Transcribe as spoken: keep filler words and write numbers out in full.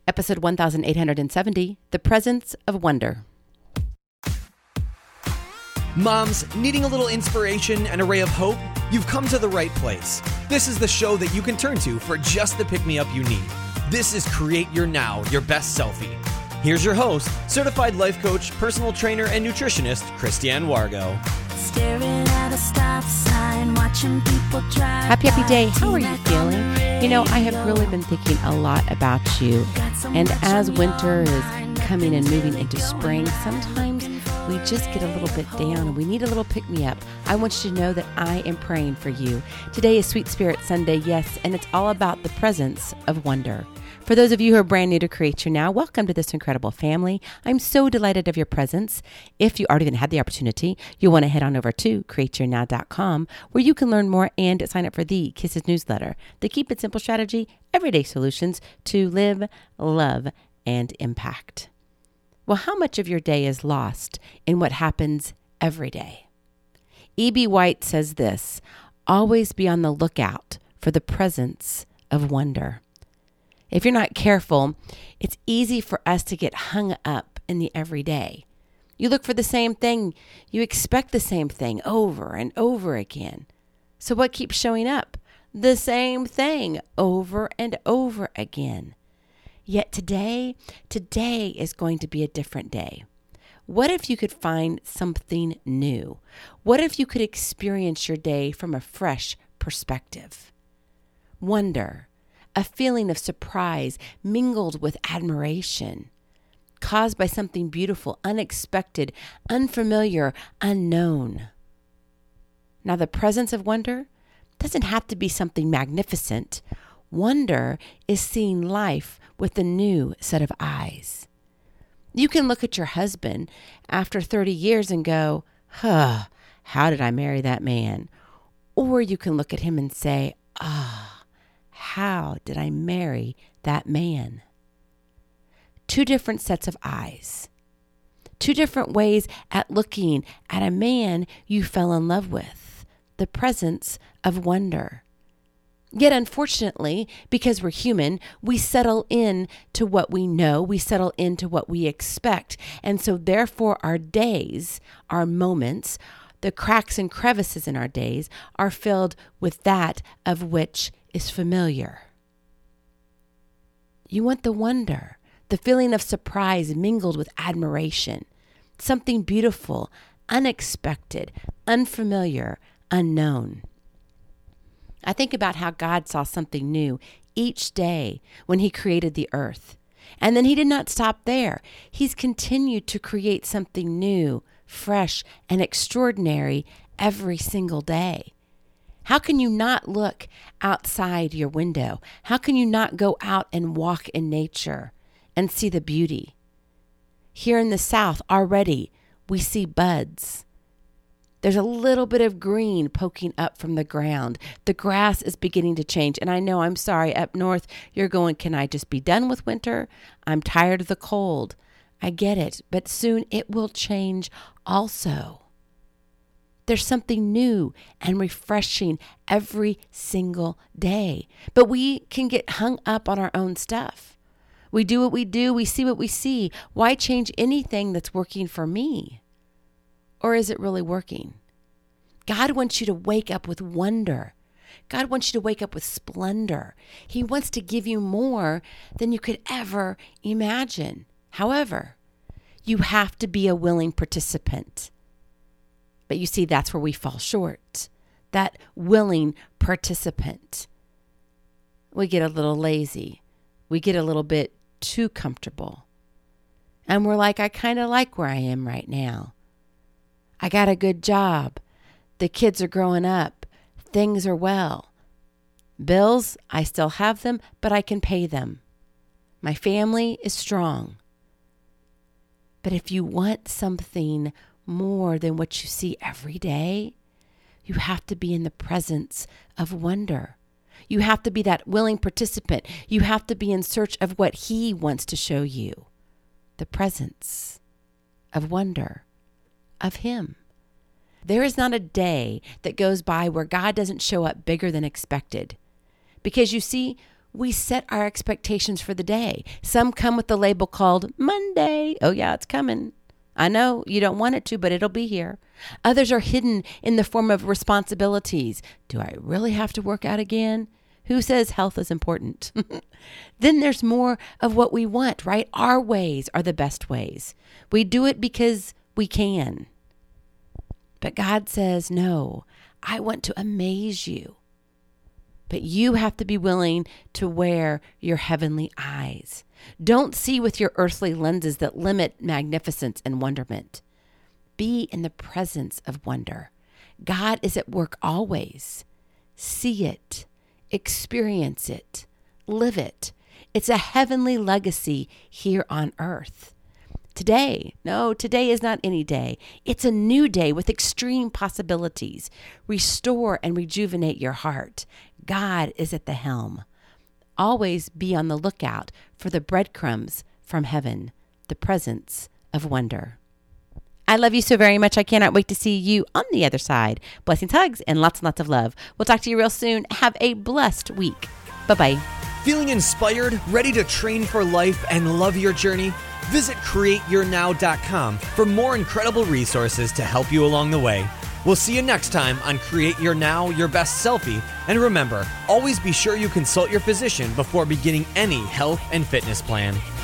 Episode one thousand eight hundred seventy, The Presence of Wonder. Moms, needing a little inspiration and a ray of hope? You've come to the right place. This is the show that you can turn to for just the pick-me-up you need. This is Create Your Now, Your Best Selfie. Here's your host, certified life coach, personal trainer, and nutritionist, Christiane Wargo. Staring at a stop sign, watching people drive. Happy, happy day. How are you feeling? You know, I have really been thinking a lot about you. And as winter is coming and moving into spring, sometimes we just get a little bit down and we need a little pick-me-up. I want you to know that I am praying for you. Today is Sweet Spirit Sunday, yes, and it's all about the presence of wonder. For those of you who are brand new to Create Your Now, welcome to this incredible family. I'm so delighted of your presence. If you already had the opportunity, you'll want to head on over to create your now dot com, where you can learn more and sign up for the Kisses newsletter, the Keep It Simple strategy, everyday solutions to live, love, and impact. Well, how much of your day is lost in what happens every day? E B. White says this: always be on the lookout for the presence of wonder. If you're not careful, it's easy for us to get hung up in the everyday. You look for the same thing, you expect the same thing over and over again. So what keeps showing up? The same thing over and over again. Yet today, today is going to be a different day. What if you could find something new? What if you could experience your day from a fresh perspective? Wonder, a feeling of surprise mingled with admiration, caused by something beautiful, unexpected, unfamiliar, unknown. Now, the presence of wonder doesn't have to be something magnificent. Wonder is seeing life with a new set of eyes. You can look at your husband after thirty years and go, huh, how did I marry that man? Or you can look at him and say, ah, how did I marry that man? Two different sets of eyes. Two different ways at looking at a man you fell in love with. The presence of wonder. Yet unfortunately, because we're human, we settle in to what we know, we settle into what we expect. And so therefore our days, our moments, the cracks and crevices in our days are filled with that of which is familiar. You want the wonder, the feeling of surprise mingled with admiration, something beautiful, unexpected, unfamiliar, unknown. I think about how God saw something new each day when he created the earth. And then he did not stop there. He's continued to create something new, fresh, and extraordinary every single day. How can you not look outside your window? How can you not go out and walk in nature and see the beauty? Here in the South, already, we see buds. There's a little bit of green poking up from the ground. The grass is beginning to change. And I know, I'm sorry, up north, you're going, can I just be done with winter? I'm tired of the cold. I get it, but soon it will change also. There's something new and refreshing every single day. But we can get hung up on our own stuff. We do what we do. We see what we see. Why change anything that's working for me? Or is it really working? God wants you to wake up with wonder. God wants you to wake up with splendor. He wants to give you more than you could ever imagine. However, you have to be a willing participant. But you see, that's where we fall short. That willing participant. We get a little lazy. We get a little bit too comfortable. And we're like, I kind of like where I am right now. I got a good job. The kids are growing up. Things are well. Bills, I still have them, but I can pay them. My family is strong. But if you want something more than what you see every day, you have to be in the presence of wonder. You have to be that willing participant. You have to be in search of what he wants to show you. The presence of wonder of him. There is not a day that goes by where God doesn't show up bigger than expected. Because you see, we set our expectations for the day. Some come with the label called Monday. Oh yeah, it's coming. I know you don't want it to, but it'll be here. Others are hidden in the form of responsibilities. Do I really have to work out again? Who says health is important? Then there's more of what we want, right? Our ways are the best ways. We do it because we can. But God says, no, I want to amaze you. But you have to be willing to wear your heavenly eyes. Don't see with your earthly lenses that limit magnificence and wonderment. Be in the presence of wonder. God is at work always. See it, experience it, live it. It's a heavenly legacy here on earth. Today, no, today is not any day. It's a new day with extreme possibilities. Restore and rejuvenate your heart. God is at the helm. Always be on the lookout for the breadcrumbs from heaven, the presence of wonder. I love you so very much. I cannot wait to see you on the other side. Blessings, hugs, and lots and lots of love. We'll talk to you real soon. Have a blessed week. Bye-bye. Feeling inspired, ready to train for life, and love your journey? Visit create your now dot com for more incredible resources to help you along the way. We'll see you next time on Create Your Now, Your Best Selfie. And remember, always be sure you consult your physician before beginning any health and fitness plan.